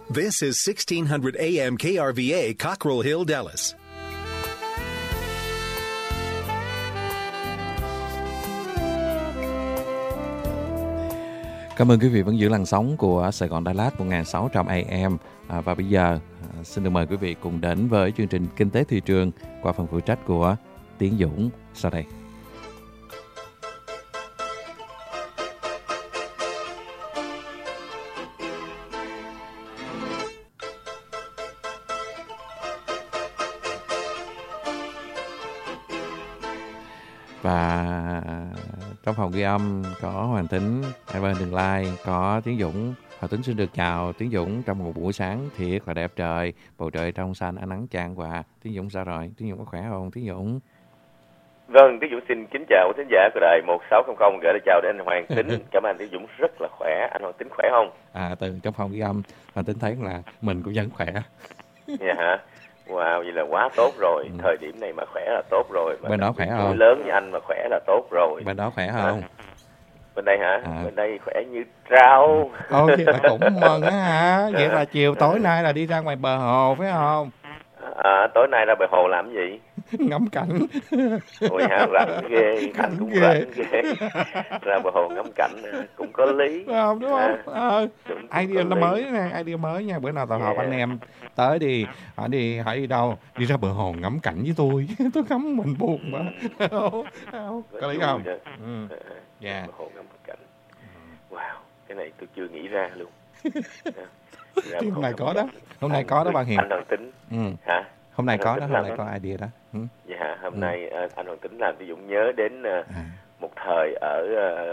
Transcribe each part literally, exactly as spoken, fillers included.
This is sixteen hundred A M K R V A, Cockrell Hill, Dallas. Cảm ơn quý vị vẫn giữ làn sóng của Sài Gòn Đà Lạt một nghìn sáu trăm A M. À, và bây giờ à, xin được mời quý vị cùng đến với chương trình Kinh tế thị trường qua phần phụ trách của Tiến Dũng sau đây. Và trong phòng ghi âm có Hoàng Tính, hai bên Đường Lai, có Tiến Dũng. Hoàng Tính xin được chào Tiến Dũng trong một buổi sáng thiệt là đẹp trời, bầu trời trong xanh, ánh nắng chan hòa. Tiến Dũng sao rồi? Tiến Dũng có khỏe không? Tiến Dũng. Vâng, Tiến Dũng xin kính chào khán giả của đài một sáu không không, gửi lời chào đến anh Hoàng Tính. Cảm ơn anh Tiến Dũng rất là khỏe. Anh Hoàng Tính khỏe không? À, từ trong phòng ghi âm Hoàng Tính thấy là mình cũng vẫn khỏe. Dạ hả? Wow, vậy là quá tốt rồi. Ừ. Thời điểm này mà khỏe là tốt rồi. Mà bên đó khỏe không? Lớn như anh mà khỏe là tốt rồi. Bên đó khỏe không? À, bên đây hả? À. Bên đây khỏe như trao. Ồ, vậy là cũng mừng á hả? Vậy là chiều tối nay là đi ra ngoài bờ hồ phải không? À, tối nay ra bờ hồ làm gì? Ngắm cảnh. Ôi hả, rảnh ghê, cảnh cũng ghê. rảnh ghê. Ra bờ hồ ngắm cảnh cũng có lý. Đúng không? Đúng không? À, à, idea nó mới nè, idea mới nha. Bữa nào tao họp yeah. anh em tới đi, hỏi đi, hỏi đi đâu? Đi ra bờ hồ ngắm cảnh với tôi. Tôi ngắm mình buồn mà. Không, không. Có lý không? Ừ. Yeah. Bờ hồ ngắm cảnh. Wow, cái này tôi chưa nghĩ ra luôn. Hôm nay có đó, hôm nay có đó bạn Hiền. Anh Hoàng Tính. Ừ. Hả? Hôm nay có đó, hôm nay có idea đó. Ừ. Dạ, hôm ừ. nay anh Hoàng Tính làm Tiến Dũng nhớ đến à. một thời ở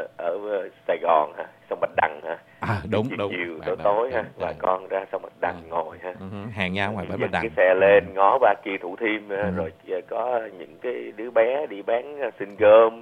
ở Sài Gòn ha, sông Bạch Đằng ha. À đúng chiều, đúng. Chiều tối tối ha, bà con ra sông Bạch Đằng à. ngồi ha. Uh-huh. Hàng nhau ngoài bến Bạch Đằng. Cái xe lên ngó ba kia Thủ Thiêm ừ. rồi có những cái đứa bé đi bán xin gom,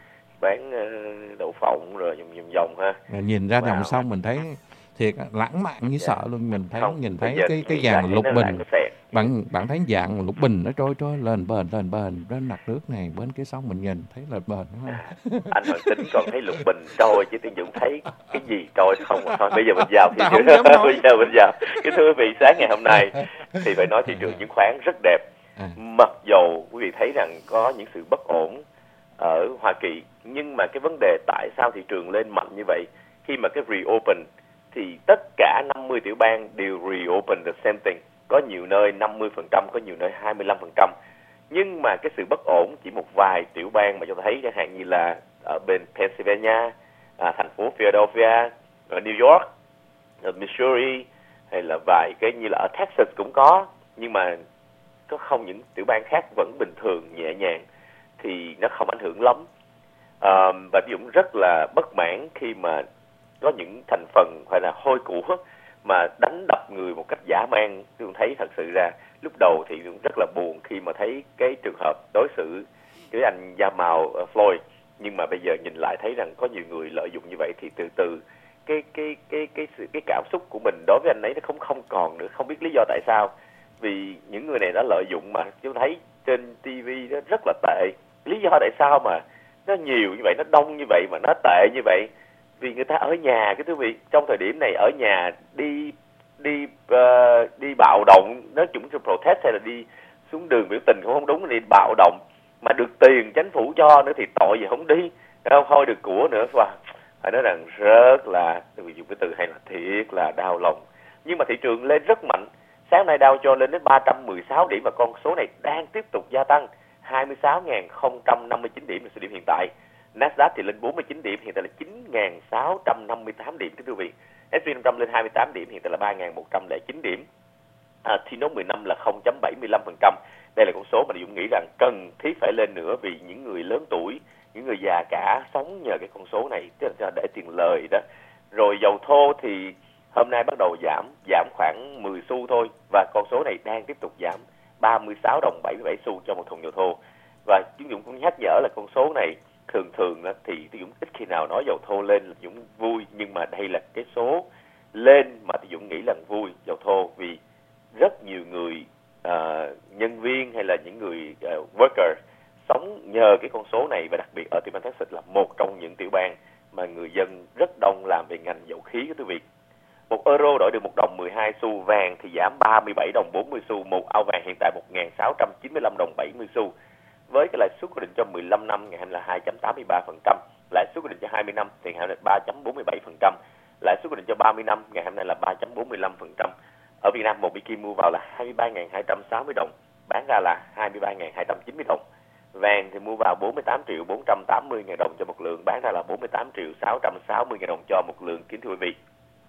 bán đậu phộng rồi vòng vòng vòng ha. Rồi nhìn ra dòng sông mình thấy thiệt lãng mạn như dạ. sợ luôn, mình thấy không, nhìn thấy cái cái dàn lục bình. Bạn bạn thấy dạng lục bình nó trôi trôi lên bền lên bền bên mặt nước này, bên cái sông mình nhìn thấy lên bền đúng không? Anh Hoàng Tính còn thấy lục bình trôi chứ Tiến Dũng thấy cái gì trôi không? Thôi bây giờ mình vào thị trường. Bây giờ mình vào. Cái thưa quý vị, sáng ngày hôm nay thì phải nói thị trường chứng khoán rất đẹp. À. Mặc dầu quý vị thấy rằng có những sự bất ổn ở Hoa Kỳ, nhưng mà cái vấn đề tại sao thị trường lên mạnh như vậy khi mà cái reopen thì tất cả năm mươi tiểu bang đều reopen the same thing. Có nhiều nơi năm mươi phần trăm, có nhiều nơi hai mươi lăm phần trăm. Nhưng mà cái sự bất ổn chỉ một vài tiểu bang mà chúng ta thấy, chẳng hạn như là ở bên Pennsylvania, à, thành phố Philadelphia, ở New York, ở Missouri, hay là vài cái như là ở Texas cũng có. Nhưng mà có không, những tiểu bang khác vẫn bình thường, nhẹ nhàng, thì nó không ảnh hưởng lắm. À, và ví dụ rất là bất mãn khi mà có những thành phần phải là hôi của mà đánh đập người một cách dã man. Tôi thấy thật sự ra lúc đầu thì cũng rất là buồn khi mà thấy cái trường hợp đối xử với anh da màu uh, Floyd, nhưng mà bây giờ nhìn lại thấy rằng có nhiều người lợi dụng như vậy, thì từ từ cái cái cái cái cái, cái cảm xúc của mình đối với anh ấy nó không không còn nữa, không biết lý do tại sao. Vì những người này đã lợi dụng mà chúng thấy trên ti vi nó rất là tệ. Lý do tại sao mà nó nhiều như vậy, nó đông như vậy mà nó tệ như vậy? Vì người ta ở nhà, cái quý vị, trong thời điểm này ở nhà đi đi uh, đi bạo động, nói chung là protest hay là đi xuống đường biểu tình cũng không đúng, đi bạo động mà được tiền chính phủ cho nữa thì tội gì không đi, không thôi được của nữa. Và phải nói rằng rất là, tôi dùng cái từ hay là thiệt là đau lòng. Nhưng mà thị trường lên rất mạnh. Sáng nay Dow Jones lên đến ba trăm mười sáu điểm và con số này đang tiếp tục gia tăng, hai mươi sáu nghìn không trăm năm mươi chín điểm là số điểm hiện tại. Nasdaq thì lên bốn mươi chín điểm, hiện tại là chín nghìn sáu trăm năm mươi tám điểm, thưa quý vị. ét and pê năm trăm lên hai mươi tám điểm, hiện tại là ba nghìn một trăm lẻ chín điểm. À, T nốt mười lăm là không phẩy bảy mươi lăm phần trăm. Đây là con số mà Dũng nghĩ rằng cần thiết phải lên nữa, vì những người lớn tuổi, những người già cả sống nhờ cái con số này, tức là để tiền lời đó. Rồi dầu thô thì hôm nay bắt đầu giảm, giảm khoảng mười xu thôi, và con số này đang tiếp tục giảm, ba mươi sáu đồng bảy mươi bảy xu cho một thùng dầu thô. Và chúng Dũng cũng nhắc nhở là con số này thường thường thì Dũng ít khi nào nói dầu thô lên là Dũng vui, nhưng mà đây là cái số lên mà Dũng nghĩ là vui dầu thô, vì rất nhiều người uh, nhân viên hay là những người uh, worker sống nhờ cái con số này, và đặc biệt ở tiểu bang Texas là một trong những tiểu bang mà người dân rất đông làm về ngành dầu khí của quý vị. Một euro đổi được một đồng mười hai xu, vàng thì giảm ba mươi bảy đồng bốn mươi xu, một ao vàng hiện tại một nghìn sáu trăm chín mươi lăm đồng bảy mươi xu. Với cái lãi suất quy định cho mười lăm năm ngày hôm nay là hai phẩy tám mươi ba phần trăm, lãi suất quy định cho hai mươi năm thì ngày hôm nay là ba phẩy bốn mươi bảy phần trăm, lãi suất quy định cho ba mươi năm ngày hôm nay là ba phẩy bốn mươi lăm phần trăm. Ở Việt Nam một bi ki mua vào là hai mươi ba nghìn hai trăm sáu mươi đồng, bán ra là hai mươi ba nghìn hai trăm chín mươi đồng. Vàng thì mua vào bốn mươi tám triệu bốn trăm tám mươi ngàn đồng cho một lượng, bán ra là bốn mươi tám triệu sáu trăm sáu mươi ngàn đồng cho một lượng, kính thưa quý vị.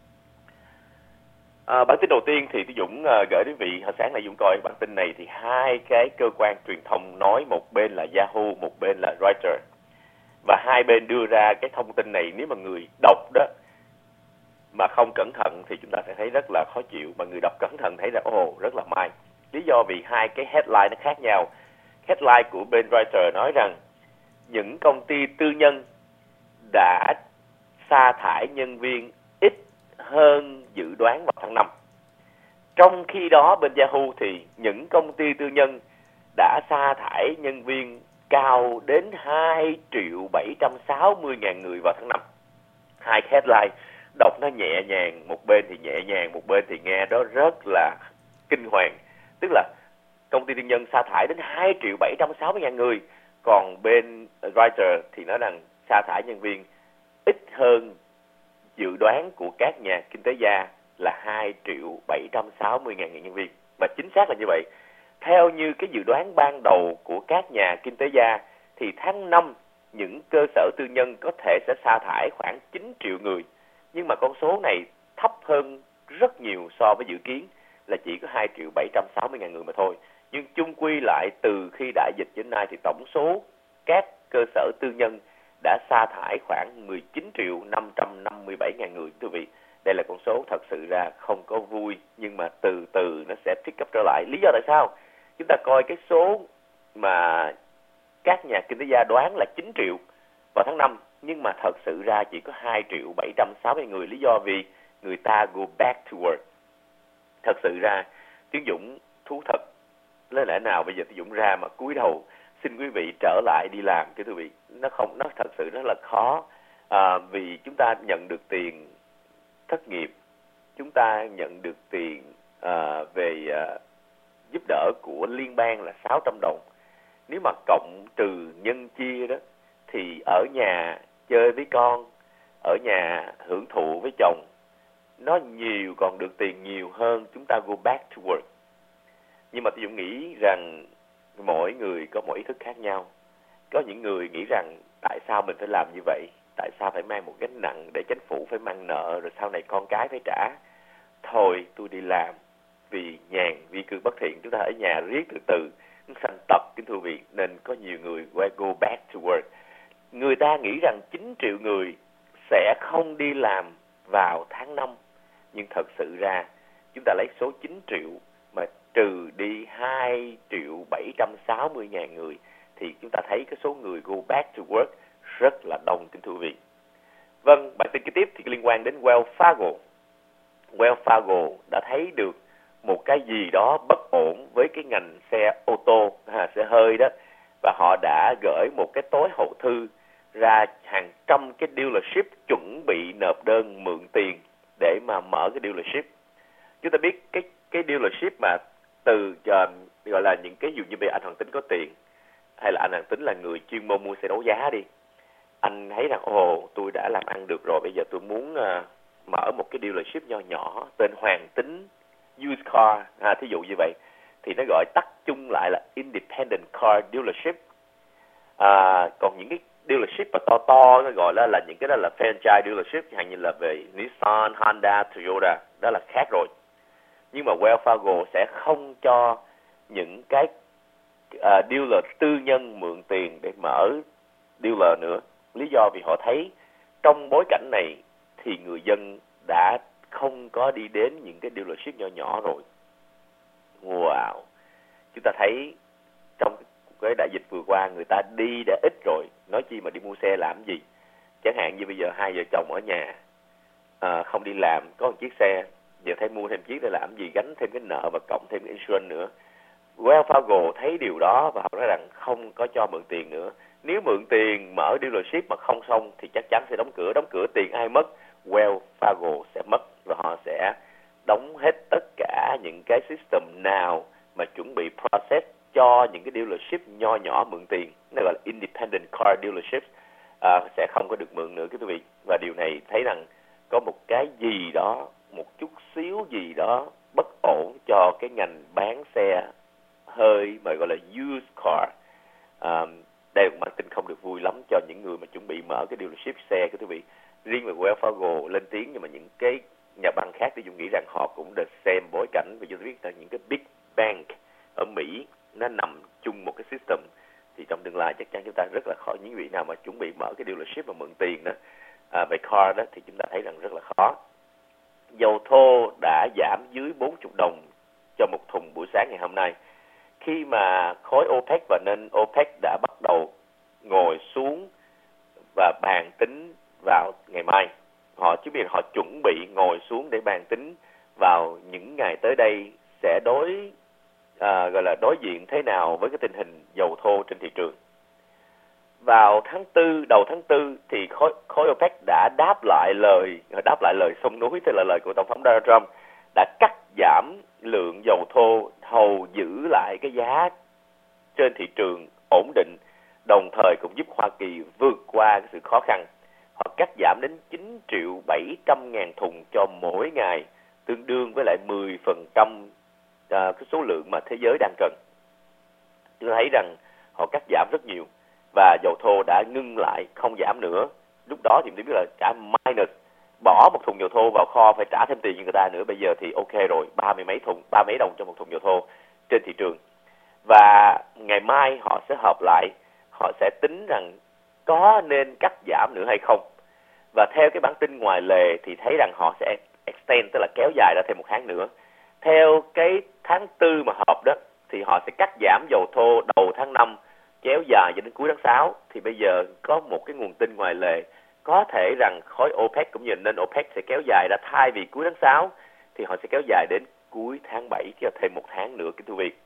À, bản tin đầu tiên thì Dũng uh, gửi đến quý vị. Hồi sáng nay Dũng coi bản tin này thì hai cái cơ quan truyền thông nói, một bên là Yahoo, một bên là Reuters, và hai bên đưa ra cái thông tin này, nếu mà người đọc đó mà không cẩn thận thì chúng ta sẽ thấy rất là khó chịu, mà người đọc cẩn thận thấy rằng ồ oh, rất là may. Lý do vì hai cái headline nó khác nhau. Headline của bên Reuters nói rằng những công ty tư nhân đã sa thải nhân viên ít hơn dự đoán vào tháng năm. Trong khi đó bên Yahoo thì những công ty tư nhân đã sa thải nhân viên cao đến hai triệu bảy trăm sáu mươi ngàn người vào tháng năm. Hai headline đọc nó nhẹ nhàng, một bên thì nhẹ nhàng, một bên thì nghe đó rất là kinh hoàng. Tức là công ty tư nhân sa thải đến hai triệu bảy trăm sáu mươi ngàn người, còn bên Reuters thì nói rằng sa thải nhân viên ít hơn dự đoán của các nhà kinh tế gia là hai triệu bảy trăm sáu mươi ngàn nhân viên. Và chính xác là như vậy. Theo như cái dự đoán ban đầu của các nhà kinh tế gia thì tháng năm những cơ sở tư nhân có thể sẽ sa thải khoảng chín triệu người. Nhưng mà con số này thấp hơn rất nhiều so với dự kiến là chỉ có hai triệu bảy trăm sáu mươi ngàn người mà thôi. Nhưng chung quy lại từ khi đại dịch đến nay thì tổng số các cơ sở tư nhân đã sa thải khoảng mười chín triệu năm trăm năm mươi bảy ngàn người. Thưa quý vị, đây là con số thật sự ra không có vui, nhưng mà từ từ nó sẽ pick up trở lại. Lý do tại sao? Chúng ta coi cái số mà các nhà kinh tế gia đoán là chín triệu vào tháng năm, nhưng mà thật sự ra chỉ có hai triệu bảy trăm sáu mươi người. Lý do vì người ta go back to work. Thật sự ra, Tiến Dũng thú thật, lấy lẽ nào bây giờ Tiến Dũng ra mà cúi đầu xin quý vị trở lại đi làm, cái thưa quý vị, nó không, nó thật sự rất là khó. À, vì chúng ta nhận được tiền thất nghiệp, chúng ta nhận được tiền à, về à, giúp đỡ của liên bang là sáu trăm đồng. Nếu mà cộng trừ nhân chia đó thì ở nhà chơi với con, ở nhà hưởng thụ với chồng, nó nhiều, còn được tiền nhiều hơn chúng ta go back to work. Nhưng mà tôi cũng nghĩ rằng mỗi người có mỗi ý thức khác nhau. Có những người nghĩ rằng tại sao mình phải làm như vậy, tại sao phải mang một gánh nặng để chính phủ phải mang nợ, rồi sau này con cái phải trả. Thôi tôi đi làm vì nhàn, vì cư bất thiện, chúng ta ở nhà riết từ từ sanh tật, kính thưa vị, nên có nhiều người go back to work. Người ta nghĩ rằng chín triệu người sẽ không đi làm vào tháng năm, nhưng thật sự ra chúng ta lấy số chín triệu mà trừ đi hai triệu bảy trăm sáu mươi ngàn người thì chúng ta thấy cái số người go back to work rất là đông, kính thưa quý vị. Vâng, bản tin kế tiếp thì liên quan đến Wells Fargo. Wells Fargo đã thấy được một cái gì đó bất ổn với cái ngành xe ô tô, à, xe hơi đó, và họ đã gửi một cái tối hậu thư ra hàng trăm cái dealership chuẩn bị nộp đơn mượn tiền để mà mở cái dealership. Chúng ta biết cái cái dealership mà từ uh, gọi là những cái, dù như bây giờ anh Hoàng Tính có tiền, hay là anh Hoàng Tính là người chuyên môn mua xe đấu giá đi, anh thấy rằng ồ tôi đã làm ăn được rồi, bây giờ tôi muốn uh, mở một cái dealership nho nhỏ tên Hoàng Tính Used Car, à, thí dụ như vậy, thì nó gọi tắt chung lại là Independent Car Dealership. À, còn những cái dealership mà to to nó gọi là, là những cái đó là franchise dealership, chẳng hạn như là về Nissan, Honda, Toyota, đó là khác rồi. Nhưng mà Wells Fargo sẽ không cho những cái uh, dealer tư nhân mượn tiền để mở dealer nữa. Lý do vì họ thấy trong bối cảnh này thì người dân đã không có đi đến những cái dealership nhỏ nhỏ rồi. Wow! Chúng ta thấy trong cái đại dịch vừa qua người ta đi đã ít rồi, nói chi mà đi mua xe làm gì. Chẳng hạn như bây giờ hai vợ chồng ở nhà à, không đi làm, có một chiếc xe, giờ thấy mua thêm chiếc để làm gì, gánh thêm cái nợ và cộng thêm cái insurance nữa. Wells Fargo thấy điều đó và họ nói rằng không có cho mượn tiền nữa. Nếu mượn tiền mở dealership mà không xong thì chắc chắn sẽ đóng cửa. Đóng cửa tiền ai mất? Wells Fargo sẽ mất, và họ sẽ đóng hết tất cả những cái system nào mà chuẩn bị process cho những cái dealership nho nhỏ mượn tiền, nó gọi là independent car dealerships, à, sẽ không có được mượn nữa quý vị. Và điều này thấy rằng có một cái gì đó, một chút xíu gì đó bất ổn cho cái ngành bán xe hơi mà gọi là used car. À, đây là một bản tin không được vui lắm cho những người mà chuẩn bị mở cái dealership xe quý vị. Riêng về Wells Fargo lên tiếng, nhưng mà những cái nhà băng khác thì Dũng nghĩ rằng họ cũng đã xem bối cảnh, và chúng ta biết là những cái big bank ở Mỹ nó nằm chung một cái system, thì trong tương lai chắc chắn chúng ta rất là khó. Những vị nào mà chuẩn bị mở cái dealership mà mượn tiền đó à, về car đó thì chúng ta thấy rằng rất là khó. Dầu thô đã giảm dưới bốn mươi đồng cho một thùng buổi sáng ngày hôm nay, khi mà khối OPEC và nên OPEC đã bắt đầu ngồi xuống và bàn tính vào ngày mai. Họ chứ biết họ chuẩn bị ngồi xuống để bàn tính vào những ngày tới đây sẽ đối à, gọi là đối diện thế nào với cái tình hình dầu thô trên thị trường. Vào tháng tư, đầu tháng tư thì khối, khối OPEC đã đáp lại lời đáp lại lời sông núi, tức là lời của Tổng thống Donald Trump, đã cắt giảm lượng dầu thô hầu giữ lại cái giá trên thị trường ổn định, đồng thời cũng giúp Hoa Kỳ vượt qua cái sự khó khăn. Họ cắt giảm đến chín triệu bảy trăm ngàn thùng cho mỗi ngày, tương đương với lại mười phần trăm à, cái số lượng mà thế giới đang cần. Tôi thấy rằng họ cắt giảm rất nhiều, và dầu thô đã ngưng lại, không giảm nữa. Lúc đó thì tôi biết là trả minus, bỏ một thùng dầu thô vào kho phải trả thêm tiền cho người ta nữa. Bây giờ thì ok rồi, ba mươi mấy thùng, ba mấy đồng cho một thùng dầu thô trên thị trường. Và ngày mai họ sẽ họp lại, họ sẽ tính rằng có nên cắt giảm nữa hay không. Và theo cái bản tin ngoài lề thì thấy rằng họ sẽ extend, tức là kéo dài ra thêm một tháng nữa. Theo cái tháng tư mà họp đó thì họ sẽ cắt giảm dầu thô đầu tháng năm, kéo dài cho đến cuối tháng sáu. Thì bây giờ có một cái nguồn tin ngoài lề, có thể rằng khối OPEC cũng như nên OPEC sẽ kéo dài ra, thay vì cuối tháng sáu thì họ sẽ kéo dài đến cuối tháng bảy, cho thêm một tháng nữa kính thưa quý vị.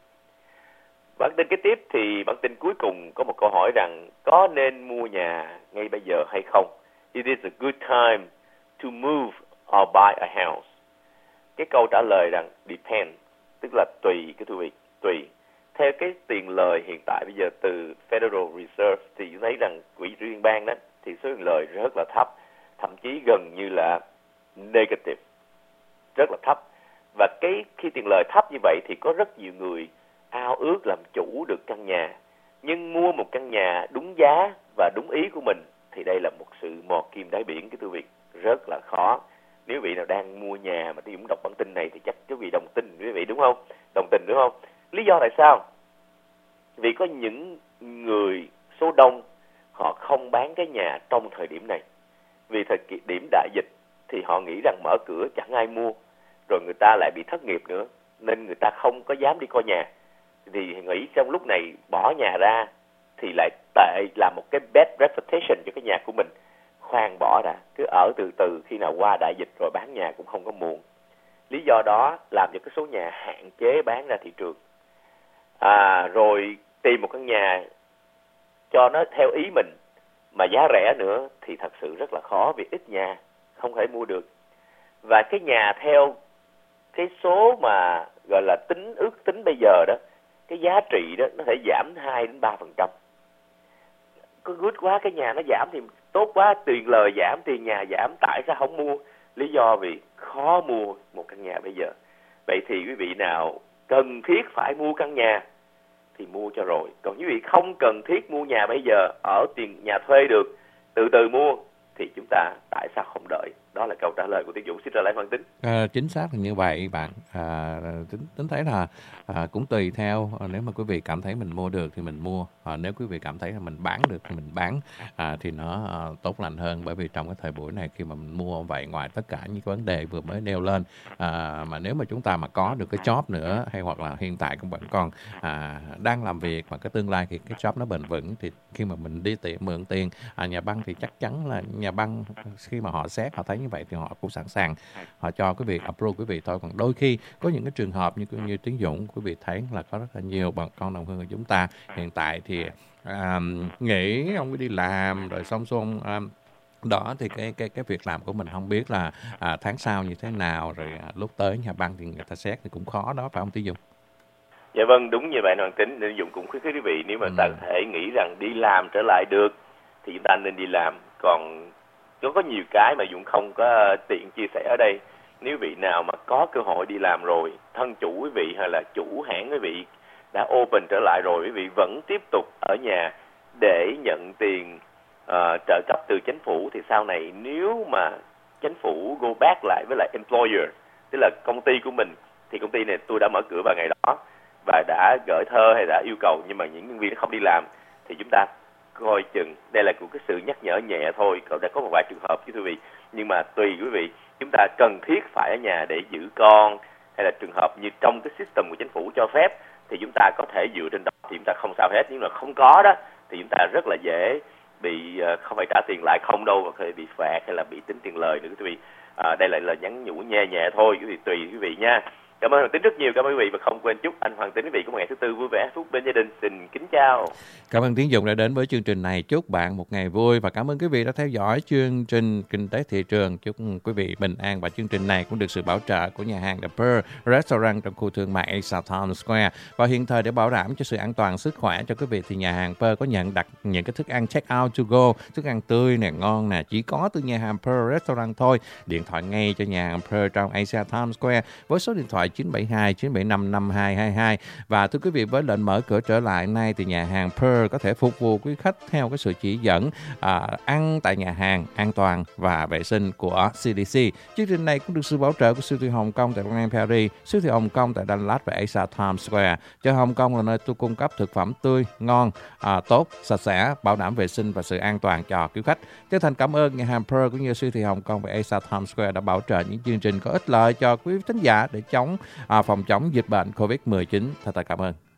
Bản tin kế tiếp thì bản tin cuối cùng có một câu hỏi rằng có nên mua nhà ngay bây giờ hay không? It is a good time to move or buy a house. Cái câu trả lời rằng depend, tức là tùy cái thưa quý vị, tùy. Theo cái tiền lời hiện tại bây giờ từ Federal Reserve thì thấy rằng quỹ liên bang đó thì số tiền lời rất là thấp, thậm chí gần như là negative, rất là thấp. Và cái khi tiền lời thấp như vậy thì có rất nhiều người ao ước làm chủ được căn nhà, nhưng mua một căn nhà đúng giá và đúng ý của mình thì đây là một sự mò kim đáy biển, cái thưa vị, rất là khó. Nếu vị nào đang mua nhà mà tôi cũng đọc bản tin này thì chắc quý vị đồng tình với quý vị đúng không? Đồng tình đúng không? Lý do tại sao? Vì có những người số đông họ không bán cái nhà trong thời điểm này. Vì thời điểm đại dịch thì họ nghĩ rằng mở cửa chẳng ai mua, rồi người ta lại bị thất nghiệp nữa, nên người ta không có dám đi coi nhà. Thì nghĩ trong lúc này bỏ nhà ra thì lại tệ, là một cái bad reputation cho cái nhà của mình. Khoan bỏ đã, cứ ở từ từ, khi nào qua đại dịch rồi bán nhà cũng không có muộn. Lý do đó làm cho cái số nhà hạn chế bán ra thị trường. À, rồi tìm một căn nhà cho nó theo ý mình mà giá rẻ nữa thì thật sự rất là khó, vì ít nhà không thể mua được. Và cái nhà theo cái số mà gọi là tính ước tính bây giờ đó, cái giá trị đó nó thể giảm hai đến ba phần trăm. Có good quá, cái nhà nó giảm thì tốt quá, tiền lời giảm, tiền nhà giảm, tại sao không mua? Lý do vì khó mua một căn nhà bây giờ. Vậy thì quý vị nào cần thiết phải mua căn nhà thì mua cho rồi. Còn quý vị không cần thiết mua nhà bây giờ, ở tiền nhà thuê được, từ từ mua, thì chúng ta tại sao không đợi? Đó là câu trả lời của Tiến Dũng. Xin trở lại phân tích. À, chính xác là như vậy bạn. À, tính, tính thấy là à, cũng tùy theo, nếu mà quý vị cảm thấy mình mua được thì mình mua. À, nếu quý vị cảm thấy là mình bán được thì mình bán, à, thì nó à, tốt lành hơn. Bởi vì trong cái thời buổi này khi mà mình mua vậy, ngoài tất cả những vấn đề vừa mới nêu lên, à, mà nếu mà chúng ta mà có được cái job nữa, hay hoặc là hiện tại cũng vẫn còn à, đang làm việc mà cái tương lai thì cái job nó bền vững, thì khi mà mình đi tiệm mượn tiền à, nhà băng thì chắc chắn là nhà băng khi mà họ xét, họ thấy như vậy thì họ cũng sẵn sàng, họ cho quý vị approve quý vị thôi. Còn đôi khi có những cái trường hợp như như Tiến Dũng, quý vị thấy là có rất là nhiều bà con đồng hương của chúng ta hiện tại thì à, nghĩ ông đi làm rồi xong xuông à, đó thì cái cái cái việc làm của mình không biết là à, tháng sau như thế nào, rồi à, lúc tới nhà băng thì người ta xét thì cũng khó đó, phải không Tiến Dũng? Dạ vâng, đúng như bạn Hoàng Tính. Nên Dũng cũng khuyến khích quý vị, nếu mà Ừ. ta có thể nghĩ rằng đi làm trở lại được thì chúng ta nên đi làm. Còn nó có nhiều cái mà Dũng không có tiện chia sẻ ở đây. Nếu vị nào mà có cơ hội đi làm rồi, thân chủ quý vị hay là chủ hãng quý vị đã open trở lại rồi, quý vị vẫn tiếp tục ở nhà để nhận tiền uh, trợ cấp từ chính phủ, thì sau này nếu mà chính phủ go back lại với lại employer, tức là công ty của mình, thì công ty này tôi đã mở cửa vào ngày đó và đã gửi thơ hay đã yêu cầu, nhưng mà những nhân viên không đi làm thì chúng ta coi chừng. Đây là một cái sự nhắc nhở nhẹ thôi, cậu đã có một vài trường hợp chứ quý vị, nhưng mà tùy quý vị, chúng ta cần thiết phải ở nhà để giữ con, hay là trường hợp như trong cái system của chính phủ cho phép thì chúng ta có thể dựa trên đó thì chúng ta không sao hết. Nhưng mà không có đó thì chúng ta rất là dễ bị không phải trả tiền lại không đâu, mà có thể bị phạt hay là bị tính tiền lời nữa quý vị. À, đây lại là nhắn nhủ nhẹ nhẹ thôi quý vị, tùy quý vị nha. Cảm ơn Hoàng Tính rất nhiều, cảm ơn quý vị, và không quên chúc anh Hoàng Tính quý vị có một ngày thứ tư vui vẻ, phúc bên gia đình. Xin kính chào. Cảm ơn Tiến Dũng đã đến với chương trình này. Chúc bạn một ngày vui và cảm ơn quý vị đã theo dõi chương trình Kinh tế thị trường. Chúc quý vị bình an, và chương trình này cũng được sự bảo trợ của nhà hàng The Pearl Restaurant trong khu thương mại Asia Town Square. Và hiện thời để bảo đảm cho sự an toàn sức khỏe cho quý vị thì nhà hàng Pearl có nhận đặt những cái thức ăn check out to go, thức ăn tươi nè, ngon nè, chỉ có từ nhà hàng Pearl Restaurant thôi. Điện thoại ngay cho nhà hàng Pearl trong Asia Town Square với số điện thoại chín bảy hai chín bảy năm năm hai hai hai. Và thưa quý vị, với lệnh mở cửa trở lại nay thì nhà hàng Pearl có thể phục vụ quý khách theo cái sự chỉ dẫn à, ăn tại nhà hàng an toàn và vệ sinh của xê đê xê. Chương trình này cũng được sự bảo trợ của siêu thị Hồng Kông tại Long An Paris, siêu thị Hồng Kông tại Dallas và Asia Times Square. Chợ Hồng Kông là nơi tôi cung cấp thực phẩm tươi, ngon, à, tốt, sạch sẽ, bảo đảm vệ sinh và sự an toàn cho quý khách. Chân thành cảm ơn nhà hàng Pearl cũng như siêu thị Hồng Kông và Asia Times Square đã bảo trợ những chương trình có ích lợi cho quý thính giả để chống à, phòng chống dịch bệnh covid mười chín. Thật thật cảm ơn.